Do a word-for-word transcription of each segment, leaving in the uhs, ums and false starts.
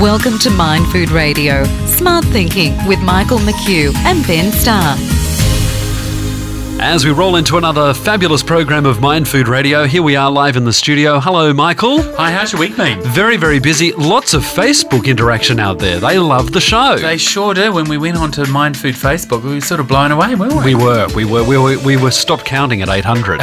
Welcome to Mind Food Radio, Smart Thinking with Michael McHugh and Ben Starr. As we roll into another fabulous program of Mind Food Radio, here we are live in the studio. Hello, Michael. Hi, how's your week been? Very, very busy. Lots of Facebook interaction out there. They love the show. They sure do. When we went on to Mind Food Facebook, we were sort of blown away, weren't we? We were. We were. We were, we were stopped counting at eight hundred.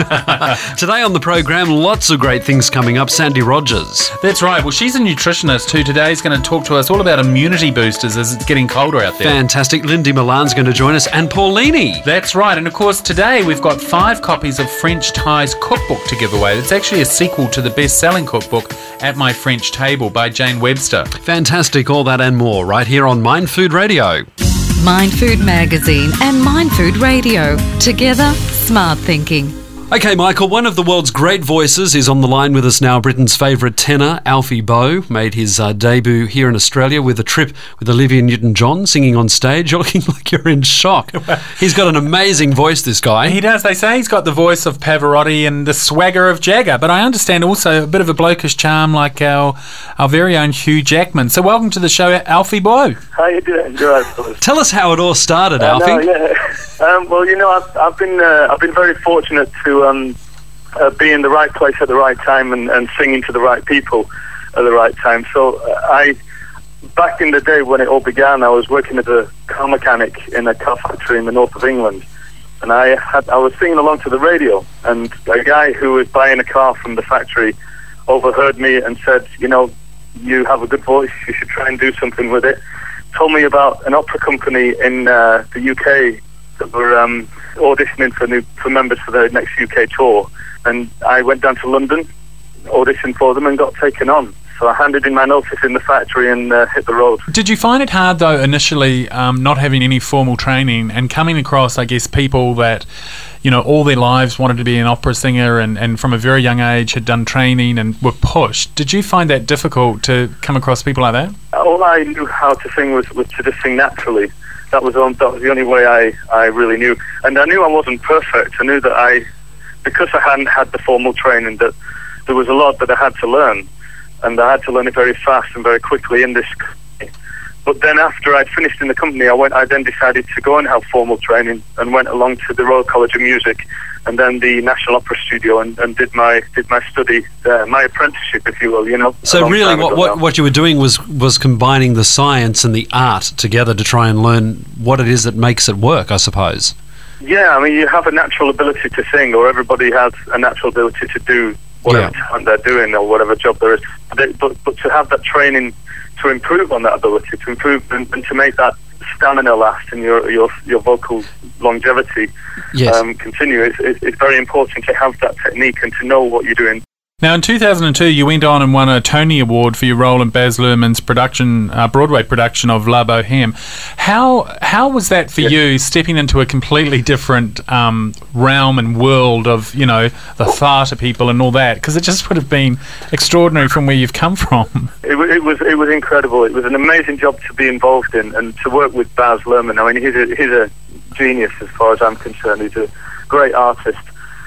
Today on the program, lots of great things coming up. Sandy Rogers. That's right. Well, she's a nutritionist who today is going to talk to us all about immunity boosters as it's getting colder out there. Fantastic. Lindy Milan's going to join us, and Paulini. That's right. And of course, today we've got five copies of French Ties cookbook to give away. It's actually a sequel to the best-selling cookbook At My French Table by Jane Webster. Fantastic. All that and more right here on Mind Food Radio. Mind Food Magazine and Mind Food Radio. Together, smart thinking. Okay, Michael, one of the world's great voices is on the line with us now. Britain's favourite tenor, Alfie Boe, made his uh, debut here in Australia with a trip with Olivia Newton-John singing on stage. You're looking like you're in shock. He's got an amazing voice, this guy. He does. They say he's got the voice of Pavarotti and the swagger of Jagger, but I understand also a bit of a blokish charm like our our very own Hugh Jackman. So welcome to the show, Alfie Boe. How you doing? You're right. Tell us how it all started, uh, Alfie. No, yeah. um, well, you know, I've, I've been uh, I've been very fortunate to um, uh, be in the right place at the right time and, and singing to the right people at the right time. So uh, I, back in the day when it all began, I was working as a car mechanic in a car factory in the north of England, and I had I was singing along to the radio, and a guy who was buying a car from the factory overheard me and said, you know, you have a good voice, you should try and do something with it. Told me about an opera company in uh, the U K that were um, auditioning for new for members for their next U K tour, and I went down to London, auditioned for them, and got taken on. So I handed in my notice in the factory and uh, hit the road. Did you find it hard, though, initially, um, not having any formal training and coming across, I guess, people that, you know, all their lives wanted to be an opera singer and, and from a very young age had done training and were pushed? Did you find that difficult to come across people like that? All I knew how to sing was, was to just sing naturally. That was, on, that was the only way I, I really knew. And I knew I wasn't perfect. I knew that I, because I hadn't had the formal training, that there was a lot that I had to learn. And I had to learn it very fast and very quickly in this company. But then after I'd finished in the company, I went. I then decided to go and have formal training and went along to the Royal College of Music and then the National Opera Studio and, and did my did my study there, my apprenticeship, if you will, you know. So really what, what, what you were doing was, was combining the science and the art together to try and learn what it is that makes it work, I suppose. Yeah, I mean, you have a natural ability to sing, or everybody has a natural ability to do whatever yeah. talent they're doing or whatever job there is. But, but, but to have that training to improve on that ability, to improve and, and to make that stamina last and your your, your vocal longevity yes. um, continue, it's, it's, it's very important to have that technique and to know what you're doing. Now, in two thousand two, you went on and won a Tony Award for your role in Baz Luhrmann's production, uh, Broadway production of La Boheme. How how was that for yes. you, stepping into a completely different um, realm and world of, you know, the theatre people and all that? Because it just would have been extraordinary from where you've come from. It, it was it was incredible. It was an amazing job to be involved in and to work with Baz Luhrmann. I mean, he's a, he's a genius as far as I'm concerned. He's a great artist.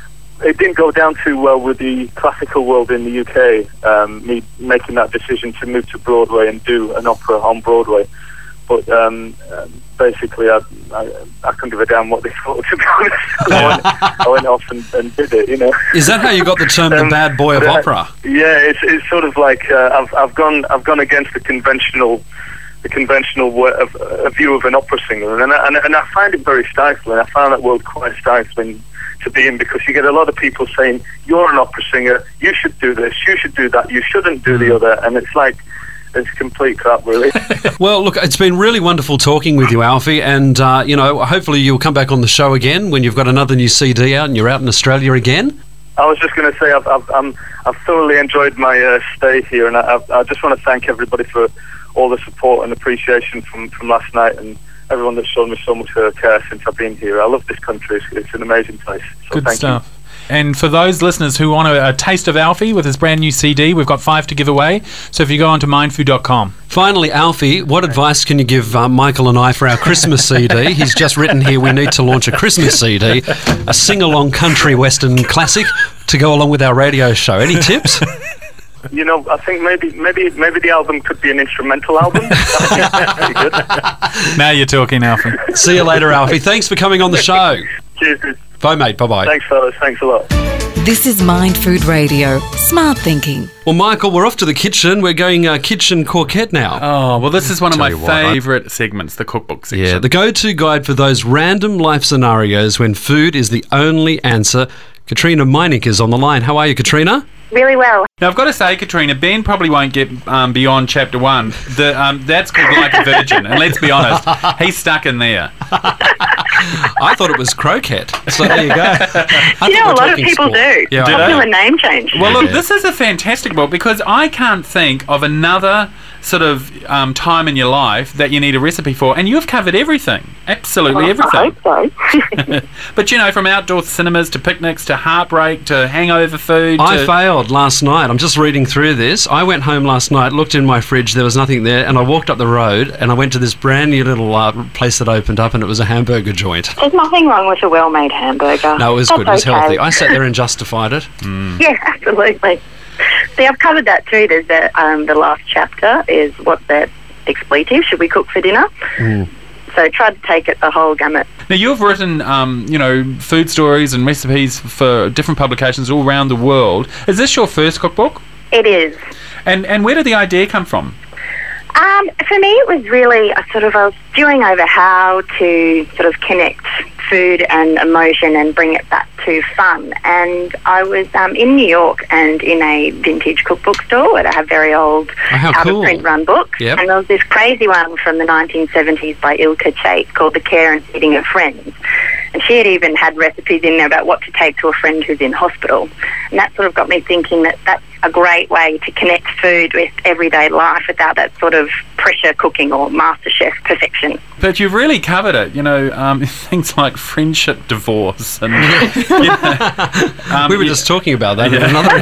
It didn't go down too well with the classical world in the U K, um, me making that decision to move to Broadway and do an opera on Broadway. But um, uh, basically, I, I I couldn't give a damn what they thought, to be honest. I, went, I went off and, and did it, you know. Is that how you got the term um, the bad boy of uh, opera? Yeah, it's it's sort of like uh, I've I've gone I've gone against the conventional the conventional way of, uh, view of an opera singer, and I, and, and I find it very stifling. I found that world quite stifling to be in, because you get a lot of people saying, you're an opera singer, you should do this, you should do that, you shouldn't do the other, and it's like, it's complete crap, really. Well, look, it's been really wonderful talking with you, Alfie, and, uh, you know, hopefully you'll come back on the show again when you've got another new C D out and you're out in Australia again. I was just going to say, I've, I've, um, I've thoroughly enjoyed my uh, stay here, and I, I just want to thank everybody for all the support and appreciation from, from last night, and everyone that's shown me so much uh, care since I've been here. I love this country. It's, it's an amazing place. So Good thank stuff. You. And for those listeners who want a, a taste of Alfie with his brand new C D, we've got five to give away. So if you go on to mindfood dot com. Finally, Alfie, what advice can you give uh, Michael and I for our Christmas C D? He's just written here we need to launch a Christmas C D, a sing-along country western classic to go along with our radio show. Any tips? you know, I think maybe maybe maybe the album could be an instrumental album. That'd be good. Now you're talking, Alfie. See you later, Alfie. Thanks for coming on the show. Cheers. Bye, mate. Bye-bye. Thanks, fellas. Thanks a lot. This is Mind Food Radio. Smart thinking. Well, Michael, we're off to the kitchen. We're going uh, kitchen courgette now. Oh, well, this is one of Tell my you what, I- favourite segments, the cookbook section. Yeah, the go-to guide for those random life scenarios when food is the only answer. Katrina Meinik is on the line. How are you, Katrina? Really well. Now, I've got to say, Katrina, Ben probably won't get um, beyond chapter one. The um, That's called Like a Virgin, and let's be honest, he's stuck in there. I thought it was croquette. So there you go. I You thought know, we're a lot of talking people sport. do. Yeah, Do I know. Popular name change. Well, look, Yeah. this is a fantastic book because I can't think of another sort of um, time in your life that you need a recipe for, and you've covered everything. Absolutely everything. I hope so. But, you know, from outdoor cinemas to picnics to heartbreak to hangover food I to... failed last night. I'm just reading through this. I went home last night, looked in my fridge, there was nothing there, and I walked up the road and I went to this brand new little uh, place that opened up, and it was a hamburger joint. There's nothing wrong with a well-made hamburger. No, it was That's good. It was okay. healthy. I sat there and justified it. Yeah, absolutely. See, I've covered that too. There's the, um, the last chapter is what's that expletive? Should we cook for dinner? Mm. So tried to take it the whole gamut. Now, you've written, um, you know, food stories and recipes for different publications all around the world. Is this your first cookbook? It is. And and where did the idea come from? Um, for me, it was really a sort of I was stewing over how to sort of connect food and emotion and bring it back to fun. And I was um, in New York and in a vintage cookbook store where they have very old, Oh, how out cool. of print run books. Yep. And there was this crazy one from the nineteen seventies by Ilka Chase called The Care and Feeding of Friends. And she had even had recipes in there about what to take to a friend who's in hospital. And that sort of got me thinking that that's a great way to connect food with everyday life without that sort of pressure cooking or MasterChef perfection. But you've really covered it, you know, um, things like friendship, divorce, and you know, um, we were you- just talking about that in another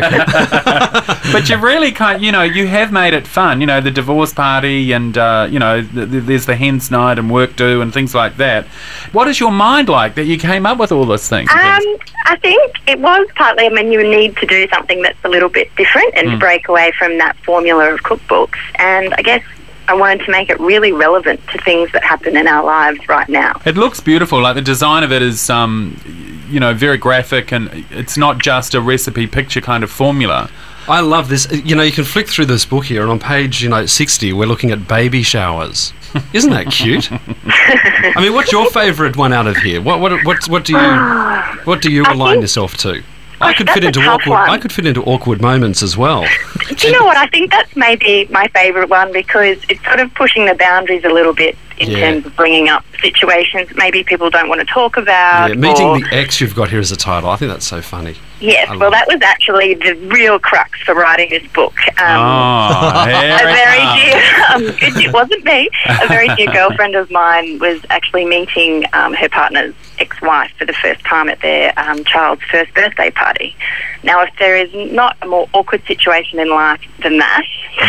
interview. But you've really kind, you know, you have made it fun. You know, the divorce party, and uh, you know, th- th- there's the hens night and work do and things like that. What is your mind like that you came up with all these things? Um, I think it was partly, I mean, you need to do something that's a little bit different and to break away from that formula of cookbooks. And I guess I wanted to make it really relevant to things that happen in our lives right now. It looks beautiful. Like the design of it is, um, you know, very graphic, and it's not just a recipe picture kind of formula. I love this. You know, you can flick through this book here, and on page, you know, sixty, we're looking at baby showers. Isn't that cute? I mean, what's your favourite one out of here? What what what what do you what do you I align think- yourself to? I could that's fit a into tough awkward. one. I could fit into awkward moments as well. Do you know what? I think that's maybe my favourite one because it's sort of pushing the boundaries a little bit in Yeah. terms of bringing up situations maybe people don't want to talk about. Yeah, meeting or, the ex you've got here as a title. I think that's so funny. Yes, I well, love that was actually the real crux for writing this book. Um, Oh, a here very it comes. dear, um, it, it wasn't me. A very dear girlfriend of mine was actually meeting um, her partner's ex-wife for the first time at their um, child's first birthday party. Now, if there is not a more awkward situation in life than that,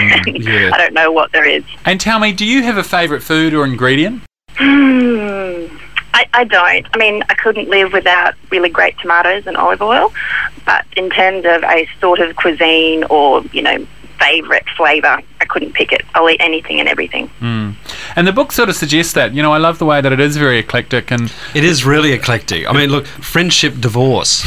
yeah. I don't know what there is. And tell me, do you have a favourite food or ingredient? Hmm. I, I don't. I mean, I couldn't live without really great tomatoes and olive oil. But in terms of a sort of cuisine or, you know, favourite flavour, I couldn't pick it. I'll eat anything and everything. Mm. And the book sort of suggests that. You know, I love the way that it is very eclectic, and It is really eclectic. I mean, look, friendship, divorce.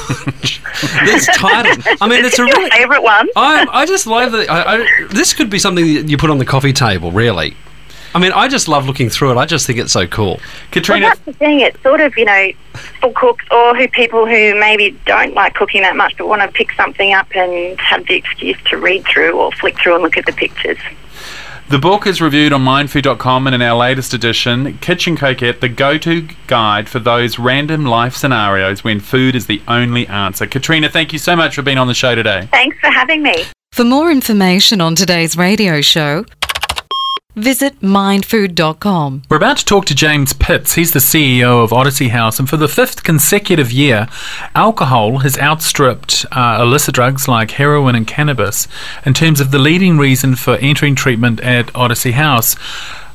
This title. I mean, it's a Your really. favourite one? I I just love that. I, I, this could be something that you put on the coffee table. Really. I mean, I just love looking through it. I just think it's so cool. Well, Katrina, that's the thing. It's sort of, you know, for cooks or who people who maybe don't like cooking that much but want to pick something up and have the excuse to read through or flick through and look at the pictures. the book is reviewed on mindfood dot com, and in our latest edition, Kitchen Coquette, the go-to guide for those random life scenarios when food is the only answer. Katrina, thank you so much for being on the show today. Thanks for having me. For more information on today's radio show, visit mindfood dot com. We're about to talk to James Pitts. He's the C E O of Odyssey House, and for the fifth consecutive year, alcohol has outstripped uh, illicit drugs like heroin and cannabis in terms of the leading reason for entering treatment at Odyssey House.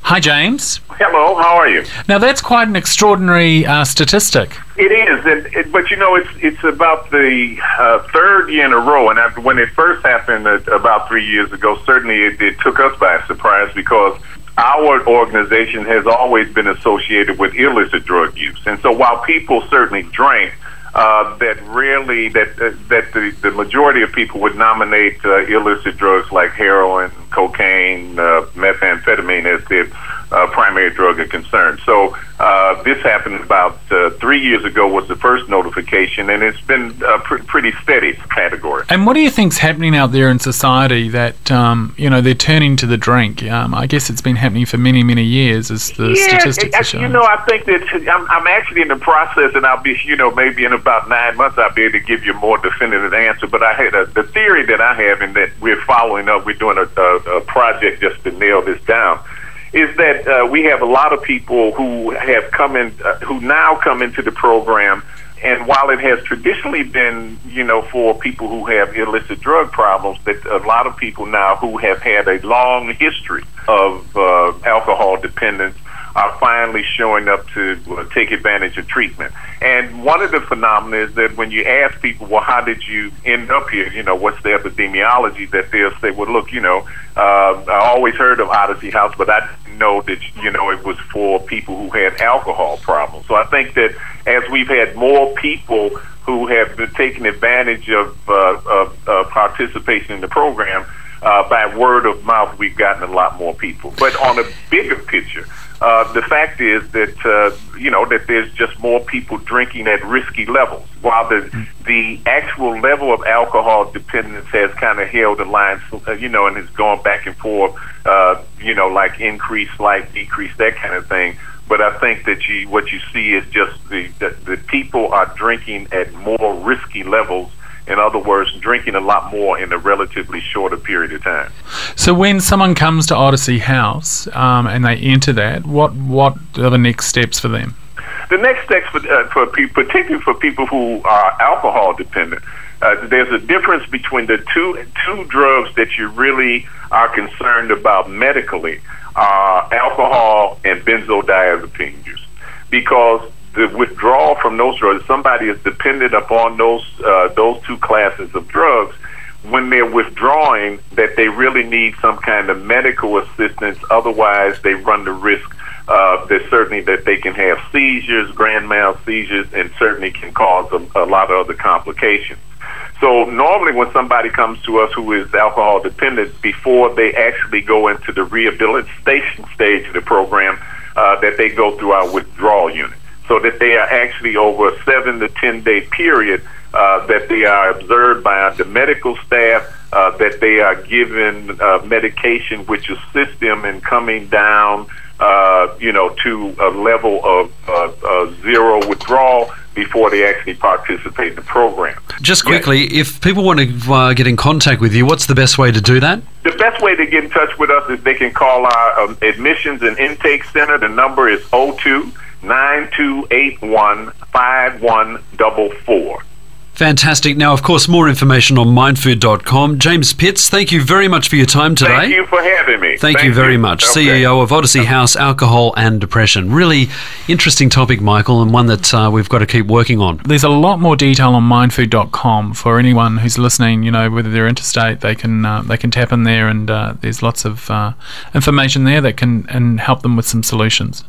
Hi, James. Hello, how are you? Now, that's quite an extraordinary uh, statistic. It is, and it, but you know, it's it's about the uh, third year in a row. And after, when it first happened uh, about three years ago, certainly it, it took us by surprise because our organization has always been associated with illicit drug use. And so while people certainly drank, uh, that really, that uh, that the, the majority of people would nominate uh, illicit drugs like heroin, cocaine, uh, methamphetamine as their uh, primary drug of concern. So uh, this happened about uh, three years ago was the first notification, and it's been a pr- pretty steady category. And what do you think's happening out there in society that, um, you know, they're turning to the drink? Um, I guess it's been happening for many, many years, as the yeah, statistics it, are showing. You know, I think that I'm, I'm actually in the process, and I'll be, you know, maybe in about nine months I'll be able to give you a more definitive answer. But I had a, the theory that I have, and that we're following up, we're doing a, a, a project just to nail this down, is that uh, we have a lot of people who have come in, uh, who now come into the program, and while it has traditionally been, you know, for people who have illicit drug problems, that a lot of people now who have had a long history of uh, alcohol dependence are finally showing up to uh, take advantage of treatment. And one of the phenomena is that when you ask people, well, how did you end up here? You know, what's the epidemiology? That they'll say, well, look, you know, uh, I always heard of Odyssey House, but I didn't know that, you know, it was for people who had alcohol problems. So I think that as we've had more people who have been taking advantage of, uh, of uh, participation in the program, uh, by word of mouth, we've gotten a lot more people. But on a bigger picture, Uh, the fact is that uh, you know that there's just more people drinking at risky levels, while the the actual level of alcohol dependence has kind of held the line, uh, you know, and it's gone back and forth, uh, you know, like increase, slight decrease, that kind of thing. But I think that you what you see is just the the, the people are drinking at more risky levels. In other words, drinking a lot more in a relatively shorter period of time. So when someone comes to Odyssey House um, and they enter that, what what are the next steps for them? The next steps, for, uh, for pe- particularly for people who are alcohol dependent, uh, there's a difference between the two two drugs that you really are concerned about medically, uh, alcohol and benzodiazepine use, because the withdrawal from those drugs, somebody is dependent upon those uh, those two classes of drugs. When they're withdrawing, that they really need some kind of medical assistance. Otherwise, they run the risk uh, that certainly that they can have seizures, grand mal seizures, and certainly can cause a, a lot of other complications. So normally when somebody comes to us who is alcohol dependent, before they actually go into the rehabilitation stage of the program, uh, that they go through our withdrawal unit, so that they are actually over a seven to ten day period, uh, that they are observed by the medical staff, uh, that they are given uh, medication which assists them in coming down, uh, you know, to a level of uh, uh, zero withdrawal before they actually participate in the program. Just quickly, yes. If people want to uh, get in contact with you, what's the best way to do that? The best way to get in touch with us is they can call our um, admissions and intake center. The number is oh two, nine two eight one, five one four four. Fantastic. Now, of course, more information on mindfood dot com. James Pitts, thank you very much for your time today. Thank you for having me. Thank, thank you very you. much. Okay. C E O of Odyssey House, Alcohol and Depression. Really interesting topic, Michael, and one that uh, we've got to keep working on. There's a lot more detail on mindfood dot com for anyone who's listening. You know, whether they're interstate, they can uh, they can tap in there, and uh, there's lots of uh, information there that can and help them with some solutions.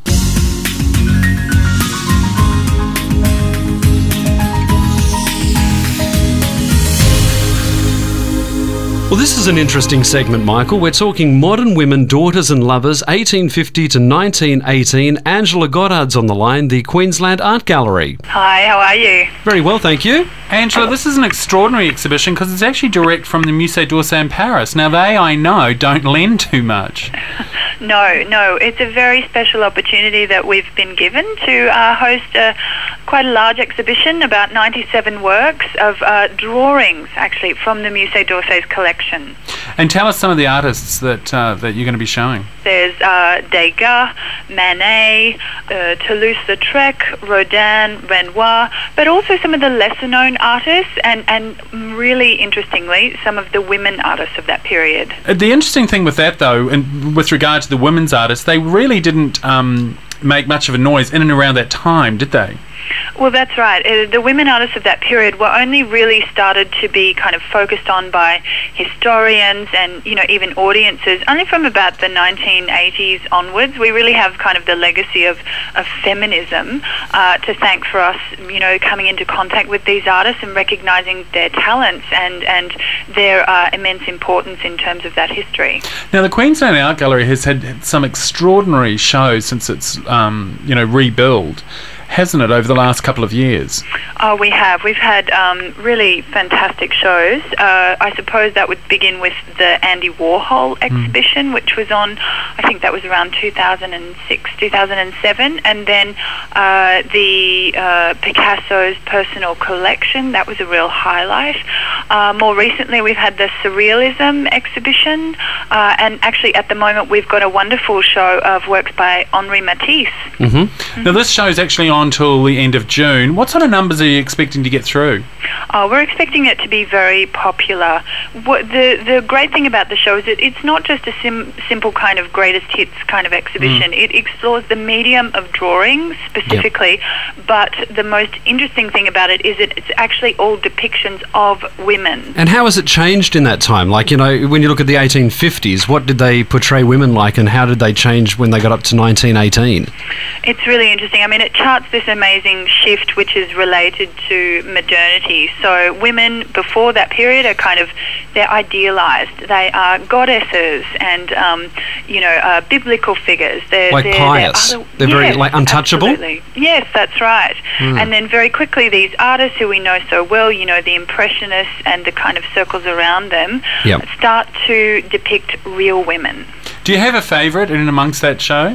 Well, this is an interesting segment, Michael. We're talking modern women, daughters and lovers, eighteen fifty to nineteen eighteen. Angela Goddard's on the line, the Queensland Art Gallery. Hi, how are you? Very well, thank you. Angela, this is an extraordinary exhibition because it's actually direct from the Musée d'Orsay in Paris. Now, they, I know, don't lend too much. No, no. It's a very special opportunity that we've been given to uh, host a quite a large exhibition, about ninety-seven works of uh, drawings, actually, from the Musée d'Orsay's collection. And tell us some of the artists that uh, that you're going to be showing. There's uh, Degas, Manet, uh, Toulouse-Lautrec, Rodin, Renoir, but also some of the lesser-known artists, and, and really interestingly, some of the women artists of that period. The interesting thing with that, though, and with regard to the women's artists, they really didn't um, make much of a noise in and around that time, did they? Well, that's right. Uh, the women artists of that period were only really started to be kind of focused on by historians and, you know, even audiences only from about the nineteen eighties onwards. We really have kind of the legacy of, of feminism uh, to thank for us, you know, coming into contact with these artists and recognising their talents and, and their uh, immense importance in terms of that history. Now, the Queensland Art Gallery has had some extraordinary shows since its, um, you know, rebuild, hasn't it, over the last couple of years? Oh, we have. We've had um, really fantastic shows. Uh, I suppose that would begin with the Andy Warhol exhibition, mm. which was on, I think that was around two thousand six, two thousand seven, and then uh, the uh, Picasso's personal collection. That was a real highlight. Uh, more recently, we've had the Surrealism exhibition, uh, and actually at the moment we've got a wonderful show of works by Henri Matisse. Mm-hmm. Mm-hmm. Now, this show is actually on until the end of June. What sort of numbers are you expecting to get through? Oh, we're expecting it to be very popular. What, the the great thing about the show is that it's not just a sim, simple kind of greatest hits kind of exhibition. Mm. It explores the medium of drawing specifically, yep. but the most interesting thing about it is that it's actually all depictions of women. And how has it changed in that time? Like, you know, when you look at the eighteen fifties, what did they portray women like, and how did they change when they got up to nineteen eighteen? It's really interesting. I mean, it charts this amazing shift which is related to modernity. So women before that period are kind of, they're idealised. They are goddesses and, um, you know, uh, biblical figures. They're, like they're, pious. They're, other, they're yes, very, like, untouchable? Absolutely. Yes, that's right. Mm. And then very quickly these artists who we know so well, you know, the Impressionists and the kind of circles around them, yep. start to depict real women. Do you have a favourite in amongst that show?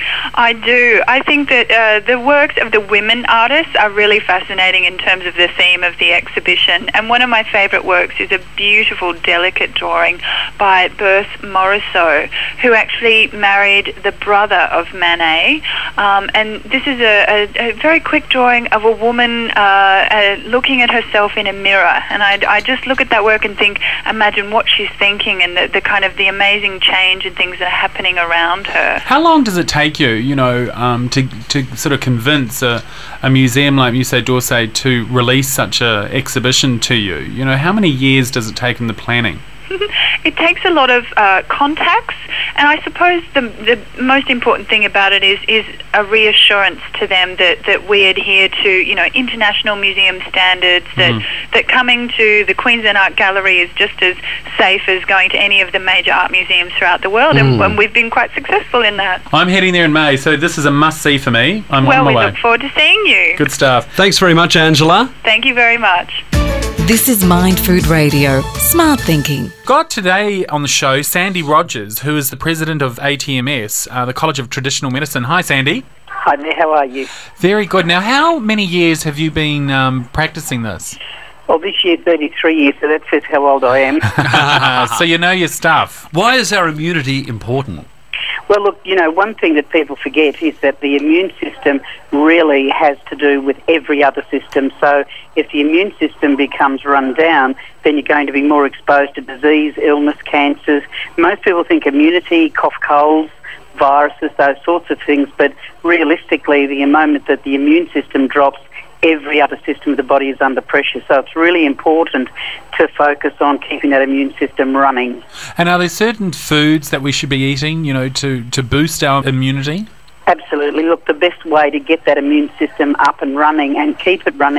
I do. I think that uh, the works of the women artists are really fascinating in terms of the theme of the exhibition. And one of my favourite works is a beautiful, delicate drawing by Berthe Morisot, who actually married the brother of Manet. Um, and this is a, a, a very quick drawing of a woman uh, uh, looking at herself in a mirror. And I, I just look at that work and think, imagine what she's thinking and the, the kind of the amazing change and things that are happening around her. How long does it take you, you know, um, to to sort of convince a, a museum like Musée d'Orsay to release such a exhibition to you? You know, how many years does it take in the planning? It takes a lot of uh, contacts, and I suppose the the most important thing about it is is a reassurance to them that, that we adhere to, you know, international museum standards, that mm. that coming to the Queensland Art Gallery is just as safe as going to any of the major art museums throughout the world, mm. and, and we've been quite successful in that. I'm heading there in May, so this is a must-see for me. I'm well, on my we way. look forward to seeing you. Good stuff. Thanks very much, Angela. Thank you very much. This is Mind Food Radio. Smart thinking. Got today on the show Sandy Rogers, who is the president of A T M S, uh, the College of Traditional Medicine. Hi, Sandy. Hi there, how are you? Very good. Now, how many years have you been um, practicing this? Well, this year thirty-three years, so that says how old I am. So you know your stuff. Why is our immunity important? Well, look, you know, one thing that people forget is that the immune system really has to do with every other system. So if the immune system becomes run down, then you're going to be more exposed to disease, illness, cancers. Most people think immunity, cough, colds, viruses, those sorts of things, but realistically, the moment that the immune system drops, every other system of the body is under pressure. So it's really important to focus on keeping that immune system running. And are there certain foods that we should be eating, you know, to, to boost our immunity? Absolutely. Look, the best way to get that immune system up and running and keep it running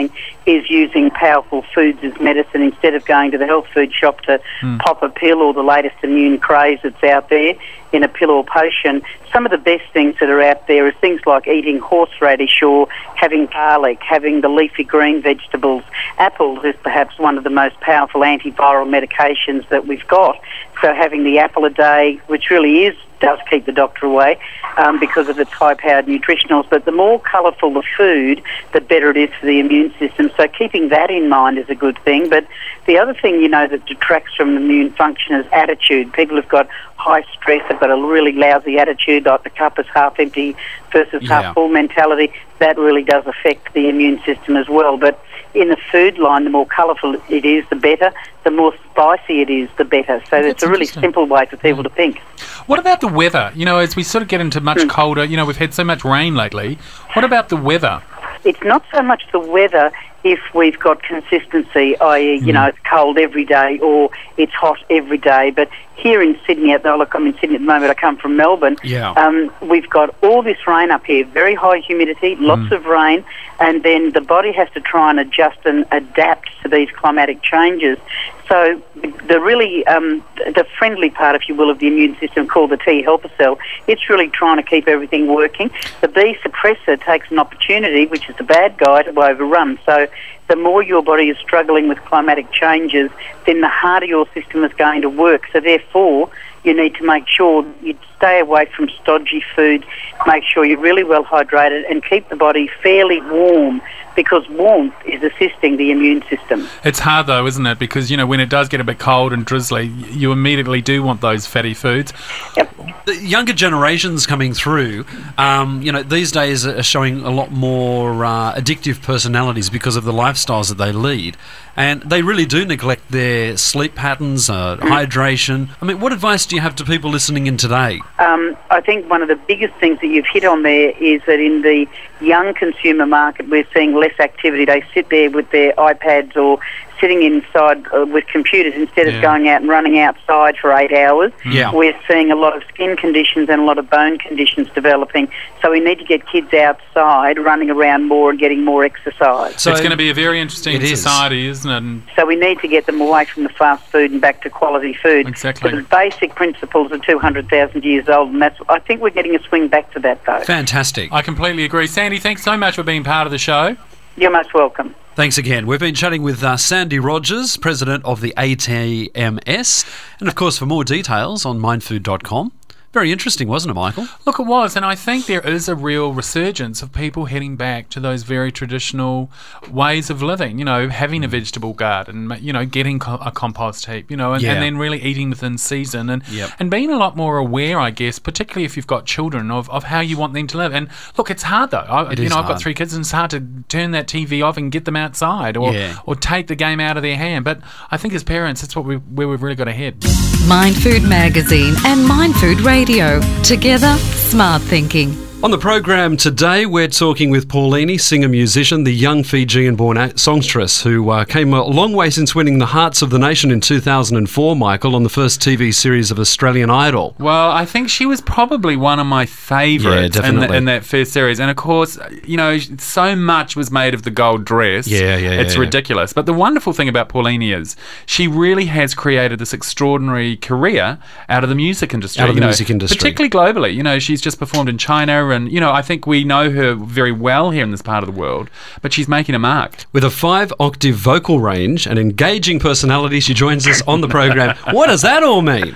is using powerful foods as medicine instead of going to the health food shop to mm. pop a pill or the latest immune craze that's out there in a pill or potion. Some of the best things that are out there is things like eating horseradish or having garlic, having the leafy green vegetables. Apples is perhaps one of the most powerful antiviral medications that we've got. So having the apple a day, which really is does keep the doctor away um, because of its high-powered nutritionals. But the more colourful the food, the better it is for the immune system. So keeping that in mind is a good thing. But the other thing, you know, that detracts from the immune function is attitude. People have got high stress, have got a really lousy attitude, like the cup is half empty versus Yeah. half full mentality. That really does affect the immune system as well. But in the food line, the more colourful it is, the better. The more spicy it is, the better. So That's it's a really interesting. simple way for people to think. What about the weather? You know, as we sort of get into much colder, you know, we've had so much rain lately. What about the weather? It's not so much the weather if we've got consistency, that is, you know, it's cold every day or it's hot every day. But here in Sydney, at the, look, I'm in Sydney at the moment, I come from Melbourne, Yeah. um, we've got all this rain up here, very high humidity, lots of rain, and then the body has to try and adjust and adapt to these climatic changes. So the really, um, the friendly part, if you will, of the immune system called the T helper cell, it's really trying to keep everything working. The B suppressor takes an opportunity, which is the bad guy, to overrun. So the more your body is struggling with climatic changes, then the harder your system is going to work. So therefore, you need to make sure you stay away from stodgy food, make sure you're really well hydrated and keep the body fairly warm, because warmth is assisting the immune system. It's hard though, isn't it? Because, you know, when it does get a bit cold and drizzly, you immediately do want those fatty foods. Yep. The younger generations coming through, um, you know, these days are showing a lot more uh, addictive personalities because of the lifestyles that they lead. And they really do neglect their sleep patterns, uh, hydration. I mean, what advice do you have to people listening in today? Um, I think one of the biggest things that you've hit on there is that in the young consumer market, we're seeing less activity. They sit there with their iPads or sitting inside uh, with computers instead Yeah. of going out and running outside for eight hours. Yeah. We're seeing a lot of skin conditions and a lot of bone conditions developing. So we need to get kids outside, running around more and getting more exercise. So it's going to be a very interesting it is. society, isn't it? And So we need to get them away from the fast food and back to quality food. Exactly. The basic principles are two hundred thousand years old, and that's, I think we're getting a swing back to that, though. Fantastic. I completely agree. Sandy, thanks so much for being part of the show. You're most welcome. Thanks again. We've been chatting with uh, Sandy Rogers, President of the A T M S. And of course, for more details on mindfood dot com. Very interesting, wasn't it, Michael? Look, it was, and I think there is a real resurgence of people heading back to those very traditional ways of living, you know, having a vegetable garden, you know, getting co- a compost heap, you know, and, Yeah. and then really eating within season and Yep. and being a lot more aware, I guess, particularly if you've got children, of, of how you want them to live. And look, it's hard, though. I, It you is know, I've got hard. three kids, and it's hard to turn that T V off and get them outside or, Yeah. or take the game out of their hand. But I think as parents, that's what we, where we've really got to head. Mind Food Magazine and Mind Food Radio. Together, smart thinking. On the program today, we're talking with Paulini, singer-musician, the young Fijian-born songstress who uh, came a long way since winning the hearts of the nation in two thousand four, Michael, on the first T V series of Australian Idol. Well, I think she was probably one of my favourites Yeah, in, the, definitely. in that first series. And of course, you know, so much was made of the gold dress. Yeah, yeah, It's yeah, yeah. ridiculous. But the wonderful thing about Paulini is she really has created this extraordinary career out of the music industry. Out of the you know, music industry. Particularly globally. You know, she's just performed in China and, you know, I think we know her very well here in this part of the world. But she's making a mark. With a five-octave vocal range and engaging personality, she joins us on the program. What does that all mean?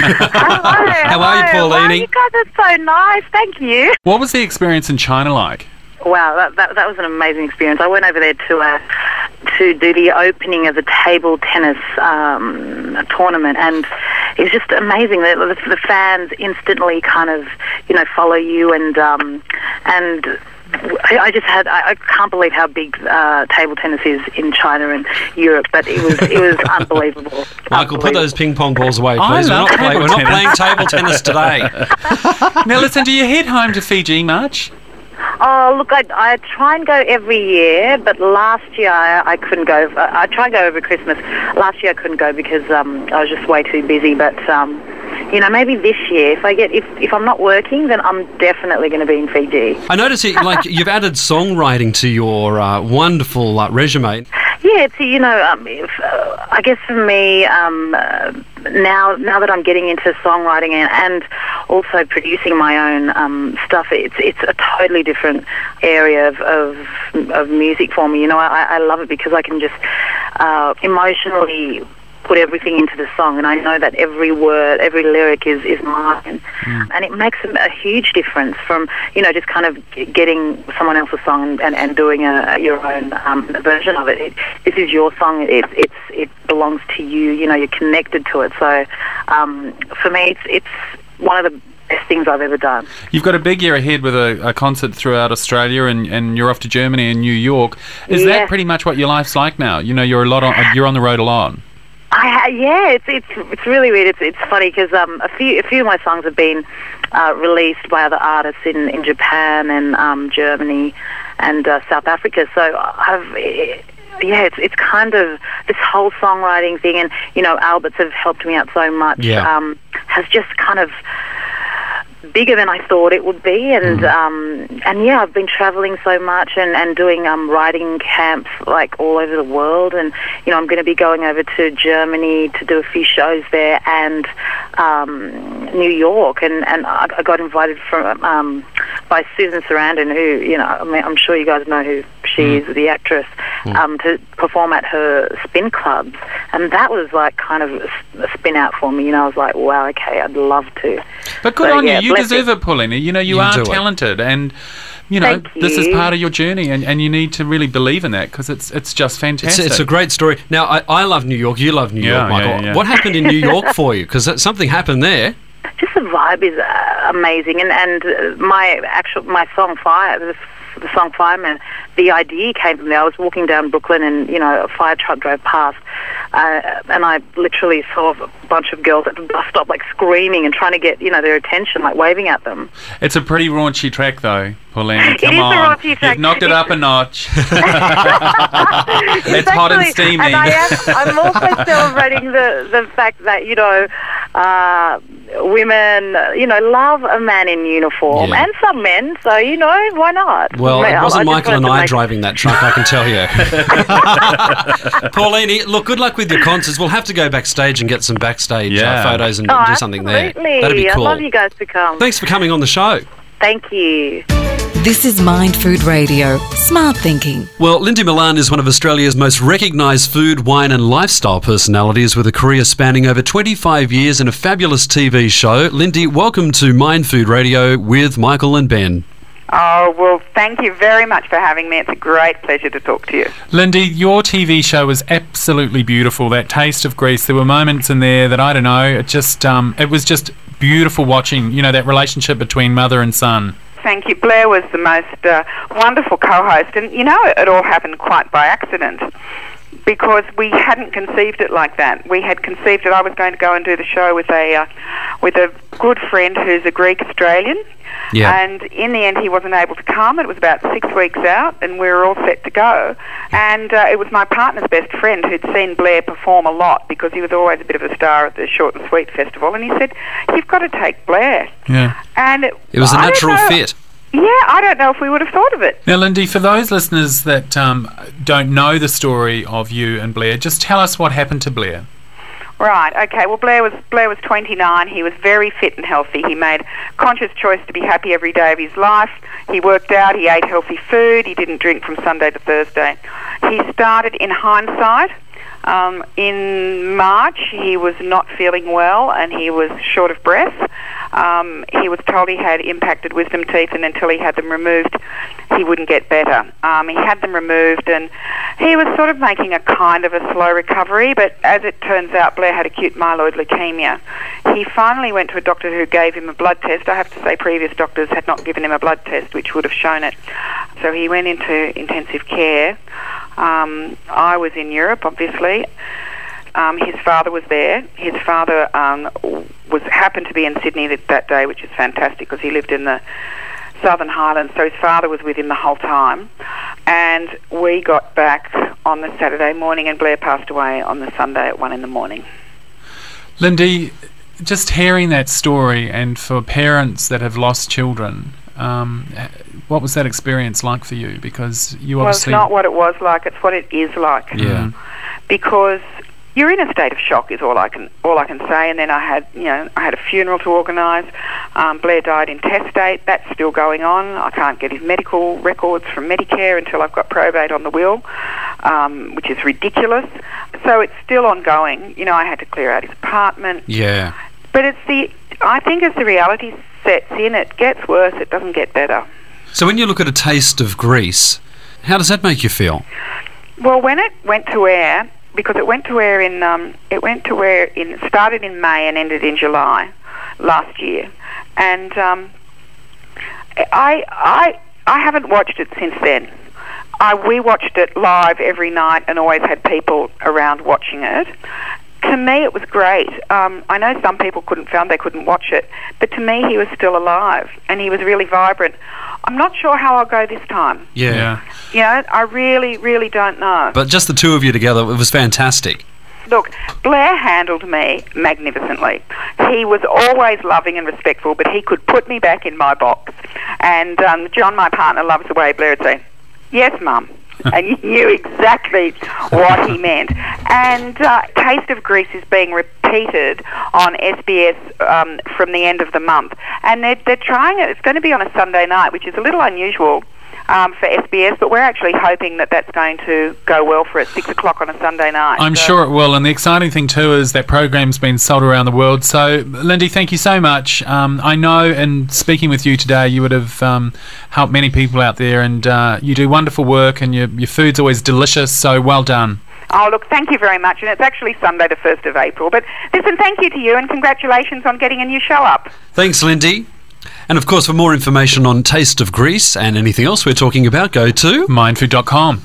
Hello. How are you, hello. Paulini? Wow, you guys are so nice. Thank you. What was the experience in China like? Wow, that, that, that was an amazing experience. I went over there to uh, to do the opening of the table tennis um, tournament, and it was just amazing. The, the, the fans instantly kind of, you know, follow you, and um, and I, I just had I, I can't believe how big uh, table tennis is in China and Europe, but it was it was unbelievable. Michael, put those ping pong balls away, I please. We're love not, play, table we're not tennis. playing table tennis today. Now listen, do you head home to Fiji much? Oh, look, I, I try and go every year, but last year I, I couldn't go. I, I try and go over Christmas. Last year I couldn't go because um, I was just way too busy, but um, you know, maybe this year, if I get, if, if I'm not working, then I'm definitely going to be in Fiji. I notice it, like you've added songwriting to your uh, wonderful uh, resume. Yeah, it's, you know, um, if, uh, I guess for me, um, uh, now now that I'm getting into songwriting and, and also producing my own um, stuff, it's it's a totally different area of, of, of music for me. You know, I, I love it because I can just uh, emotionally put everything into the song, and I know that every word, every lyric is, is mine. Mm. And it makes a, a huge difference from, you know, just kind of getting someone else's song and, and, and doing a, your own um, version of it. it. This is your song. It, it's, it belongs to you. You know, you're connected to it. So um, for me, it's, it's one of the best things I've ever done. You've got a big year ahead with a, a concert throughout Australia, and, and you're off to Germany and New York. Is yeah. that pretty much what your life's like now? You know, you're a lot on, you're on the road a lot. I, yeah, it's it's it's really weird. It's it's funny because um, a few a few of my songs have been uh, released by other artists in, in Japan and um, Germany and uh, South Africa. So I've yeah, it's it's kind of this whole songwriting thing, and you know, Alberts have helped me out so much. Yeah. Um, has just kind of bigger than I thought it would be, and mm. um, and yeah, I've been travelling so much and, and doing um, writing camps like all over the world, and you know, I'm going to be going over to Germany to do a few shows there, and um, New York, and, and I, I got invited from um, by Susan Sarandon, who, you know, I mean, I'm sure you guys know who she mm. is, the actress, mm. um, to perform at her spin clubs, and that was like kind of a, a spin out for me. You know, I was like, wow, okay, I'd love to. But good so, on yeah, you. You deserve it, Paulina. You know, you, You are do it. talented, and you know, Thank this is you. part of your journey, and, and you need to really believe in that, because it's it's just It's, fantastic. it's a great story. Now, I, I love New York. You love New Yeah, York, Michael. yeah, yeah. What happened in New York for you? Because something happened there. Just the vibe is uh, amazing, and and uh, my actual my song Fire, the, the song Fireman, the idea came from there. I was walking down Brooklyn, and you know, a fire truck drove past, uh, and I literally saw a bunch of girls at the bus stop, like screaming and trying to get, you know, their attention, like waving at them. It's a pretty raunchy track, though, Paulina. It Come is a on, raunchy track. you've knocked it up a notch. It's It's hot and actually- steamy. And I am, I'm also celebrating the, the fact that, you know, uh, women, you know, love a man in uniform, Yeah. and some men, so, you know, why not? Well, I- it I wasn't just Michael wanted and to I make- driving that truck, I can tell you. Pauline, look, good luck with your concerts. We'll have to go backstage and get some backstage Yeah. uh, photos and Oh, do something there. absolutely. That'd be cool. I'd love you guys to come. Thanks for coming on the show. Thank you. This is Mind Food Radio. Smart thinking. Well, Lindy Milan is one of Australia's most recognised food, wine and lifestyle personalities with a career spanning over twenty-five years and a fabulous T V show. Lindy, welcome to Mind Food Radio with Michael and Ben. Oh, well, thank you very much for having me. It's a great pleasure to talk to you. Lindy, your T V show was absolutely beautiful. That Taste of Greece. There were moments in there that, I don't know, it just um, it was just beautiful watching, you know, that relationship between mother and son. Thank you. Blair was the most uh, wonderful co-host, and you know, it all happened quite by accident, because we hadn't conceived it like that. We had conceived it. I was going to go and do the show with a uh, with a good friend who's a Greek Australian, Yeah. and in the end he wasn't able to come. It was about six weeks out, and we were all set to go. And uh, it was my partner's best friend who'd seen Blair perform a lot, because he was always a bit of a star at the Short and Sweet Festival, and he said, "You've got to take Blair." Yeah. And it, It was a I don't natural know- fit. Yeah, I don't know if we would have thought of it. Now, Lindy, for those listeners that um, don't know the story of you and Blair, just tell us what happened to Blair. Right, okay. Well, Blair was Blair was twenty-nine. He was very fit and healthy. He made conscious choice to be happy every day of his life. He worked out, he ate healthy food, he didn't drink from Sunday to Thursday. He started, in hindsight, um, in March, he was not feeling well and he was short of breath. Um, he was told he had impacted wisdom teeth, and until he had them removed, he wouldn't get better. Um, he had them removed, and he was sort of making a kind of a slow recovery, but as it turns out, Blair had acute myeloid leukemia. He finally went to a doctor who gave him a blood test. I have to say previous doctors had not given him a blood test, which would have shown it. So he went into intensive care. Um, I was in Europe, obviously. Um, his father was there. His father um, was happened to be in Sydney that, that day, which is fantastic because he lived in the Southern Highlands, so his father was with him the whole time. And we got back on the Saturday morning, and Blair passed away on the Sunday at one in the morning. Lindy, just hearing that story, and for parents that have lost children, um, what was that experience like for you? Because you Well, it's obviously... not what it was like, it's what it is like. Yeah. Because you're in a state of shock is all I can all I can say. And then I had, you know, I had a funeral to organise. Um, Blair died intestate. That's still going on. I can't get his medical records from Medicare until I've got probate on the will, um, which is ridiculous. So it's still ongoing. You know, I had to clear out his apartment. Yeah. But it's the, I think as the reality sets in, it gets worse. It doesn't get better. So when you look at A Taste of Greece, how does that make you feel? Well, when it went to air, because it went to air in, um, it went to air in, started in May and ended in July last year, and um, I, I, I haven't watched it since then. I, we watched it live every night and always had people around watching it. To me, it was great. Um, I know some people couldn't found they couldn't watch it, but to me, he was still alive and he was really vibrant. I'm not sure how I'll go this time. Yeah. Yeah. You know, I really, really don't know. But just the two of you together, it was fantastic. Look, Blair handled me magnificently. He was always loving and respectful, but he could put me back in my box. And um, John, my partner, loves the way Blair would say, "Yes, Mum." And you knew exactly what he meant. And uh, Taste of Greece is being repeated on S B S um, from the end of the month. And they're, they're trying it. It's going to be on a Sunday night, which is a little unusual um, for S B S, but we're actually hoping that that's going to go well for us, six o'clock on a Sunday night. I'm So- sure it will, and the exciting thing too is that program's been sold around the world. So, Lindy, thank you so much. Um, I know, in speaking with you today, you would have um, helped many people out there, and uh, you do wonderful work, and your, your food's always delicious, so well done. Oh, look, thank you very much. And it's actually Sunday the first of April. But listen, thank you to you, and congratulations on getting a new show up. Thanks, Lindy. And of course, for more information on Taste of Greece and anything else we're talking about, go to mindfood dot com.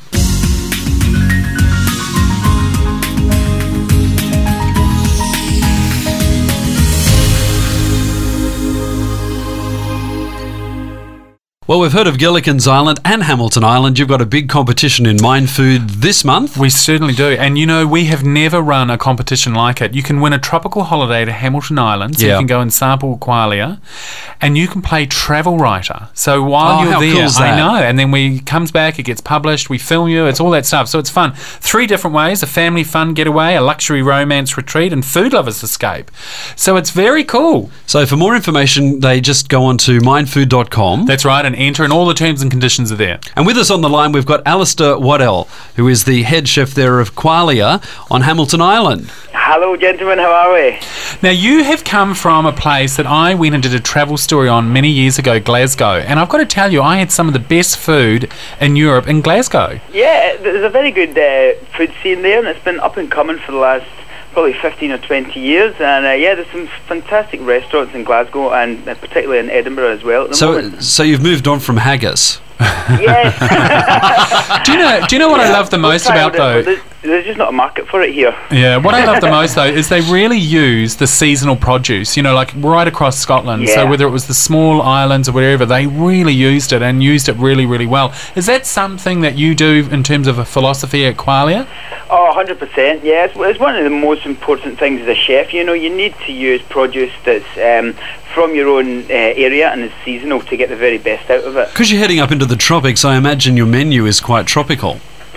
Well, we've heard of Gilligan's Island and Hamilton Island. You've got a big competition in Mind Food this month. We certainly do. And, you know, we have never run a competition like it. You can win a tropical holiday to Hamilton Island, so Yeah. you can go and sample qualia, and you can play travel writer. So while Oh, you're how there, cool is I that? know, and then we comes back, it gets published, we film you, it's all that stuff. So it's fun. Three different ways: a family fun getaway, a luxury romance retreat, and food lovers escape. So it's very cool. So for more information, they just go on to mindfood dot com. That's right, and enter, and all the terms and conditions are there. And with us on the line, we've got Alistair Waddell, who is the head chef there of Qualia on Hamilton Island. Hello, gentlemen. How are we? Now, you have come from a place that I went and did a travel story on many years ago, Glasgow, and I've got to tell you, I had some of the best food in Europe in Glasgow. Yeah, there's a very good uh, food scene there, and it's been up and coming for the last probably fifteen or twenty years. And uh, yeah, there's some fantastic restaurants in Glasgow, and uh, particularly in Edinburgh as well at the So, moment. so you've moved on from haggis. Yes. Do you know? Do you know what I Yeah, love the we've most tried about it, though? but There's, there's just not a market for it here. Yeah, what I love the most though is they really use the seasonal produce, you know, like right across Scotland. So Yeah. whether it was the small islands or wherever, they really used it and used it really, really well. Is that something that you do in terms of a philosophy at Qualia? Oh, one hundred percent, yes. Well, it's one of the most important things as a chef. You know, you need to use produce that's um, from your own uh, area and is seasonal to get the very best out of it. Because you're heading up into the tropics, I imagine your menu is quite tropical.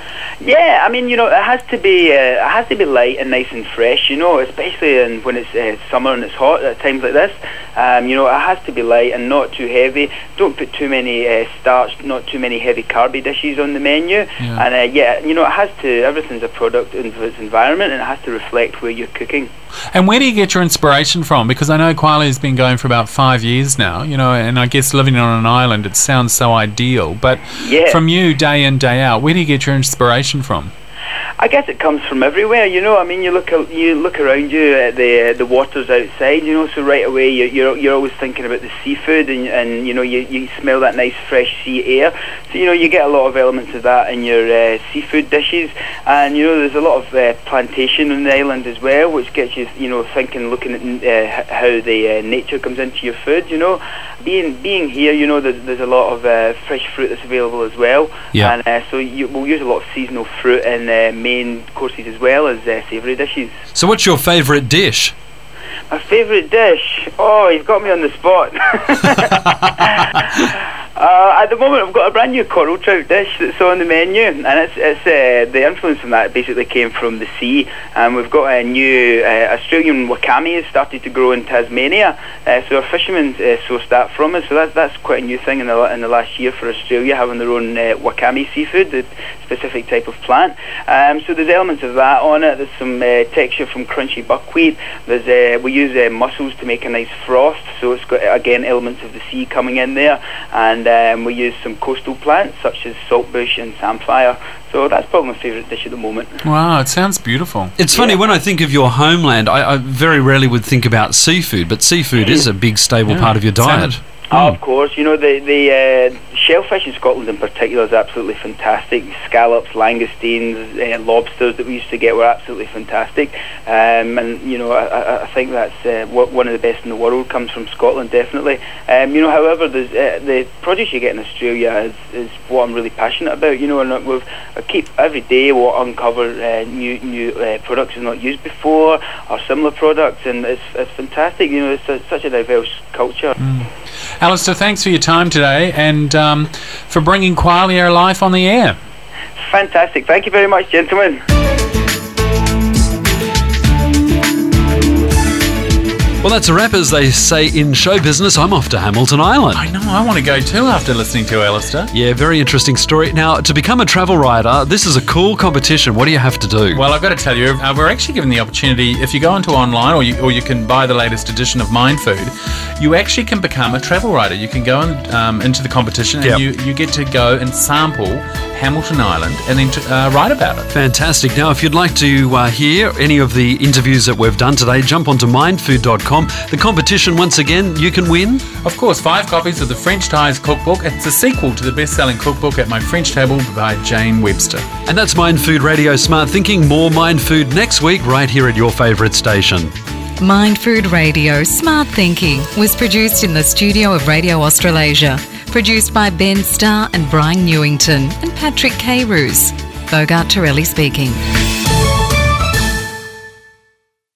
Yeah, I mean, you know, it has to be uh, it has to be light and nice and fresh. You know, especially in, when it's uh, summer and it's hot at times like this. Um, you know, it has to be light and not too heavy. Don't put too many uh, starch, not too many heavy carby dishes on the menu. Yeah. And uh, yeah, you know, it has to. Everything's a product of its environment, and it has to reflect where you're cooking. And where do you get your inspiration from? Because I know Qualia has been going for about five years now, you know, and I guess living on an island, it sounds so ideal. But Yeah. from you, day in, day out, where do you get your inspiration from? I guess it comes from everywhere, you know. I mean, you look al- you look around you at the uh, the waters outside, you know. So right away, you, you're you're always thinking about the seafood, and and you know you, you smell that nice fresh sea air. So you know you get a lot of elements of that in your uh, seafood dishes, and you know there's a lot of uh, plantation on the island as well, which gets you you know thinking, looking at uh, h- how the uh, nature comes into your food. You know, being being here, you know there's, there's a lot of uh, fresh fruit that's available as well, Yeah. and uh, so you, we'll use a lot of seasonal fruit in uh, main courses as well as uh, savoury dishes. So what's your favourite dish? My favourite dish? Oh, you've got me on the spot. Uh, at the moment, I've got a brand new coral trout dish that's on the menu, and it's, it's uh, the influence from that basically came from the sea. And we've got a new uh, Australian wakame has started to grow in Tasmania, uh, so our fishermen uh, source that from us. So that's that's quite a new thing in the in the last year for Australia, having their own uh, wakame seafood, the specific type of plant. Um, so there's elements of that on it. There's some uh, texture from crunchy buckwheat. There's uh, we use uh, mussels to make a nice frost, so it's got again elements of the sea coming in there. And Um, we use some coastal plants such as saltbush and samphire. So that's probably my favourite dish at the moment. Wow, it sounds beautiful. It's funny, yeah. When I think of your homeland, I, I very rarely would think about seafood, but seafood is a big stable yeah. part of your diet. Oh, of course. You know, the the uh, shellfish in Scotland in particular is absolutely fantastic. Scallops, langoustines, uh, lobsters that we used to get were absolutely fantastic. Um, and, you know, I, I think that's uh, one of the best in the world, comes from Scotland, definitely. Um, you know, however, there's, uh, the produce you get in Australia is, is what I'm really passionate about, you know, and we've, I keep every day we'll uncover uh, new new uh, products we've not used before, or similar products, and it's, it's fantastic. You know, it's a, such a diverse culture. Mm. Alistair, thanks for your time today and um, for bringing Qualia Life on the air. Fantastic. Thank you very much, gentlemen. Well, that's a wrap, as they say in show business. I'm off to Hamilton Island. I know, I want to go too after listening to Alistair. Yeah, very interesting story. Now, to become a travel writer, this is a cool competition. What do you have to do? Well, I've got to tell you, uh, we're actually given the opportunity, if you go into online or you, or you can buy the latest edition of Mind Food, you actually can become a travel writer. You can go in, um, into the competition and yep. you, you get to go and sample Hamilton Island and then to, uh, write about it. Fantastic. Now, if you'd like to uh, hear any of the interviews that we've done today, jump onto mind food dot com. The competition, once again, you can win. Of course, five copies of the French Ties Cookbook. It's a sequel to the best-selling cookbook At My French Table by Jane Webster. And that's Mind Food Radio Smart Thinking. More Mind Food next week, right here at your favourite station. Mind Food Radio Smart Thinking was produced in the studio of Radio Australasia. Produced by Ben Starr and Brian Newington and Patrick K. Roos. Bogart Torelli speaking.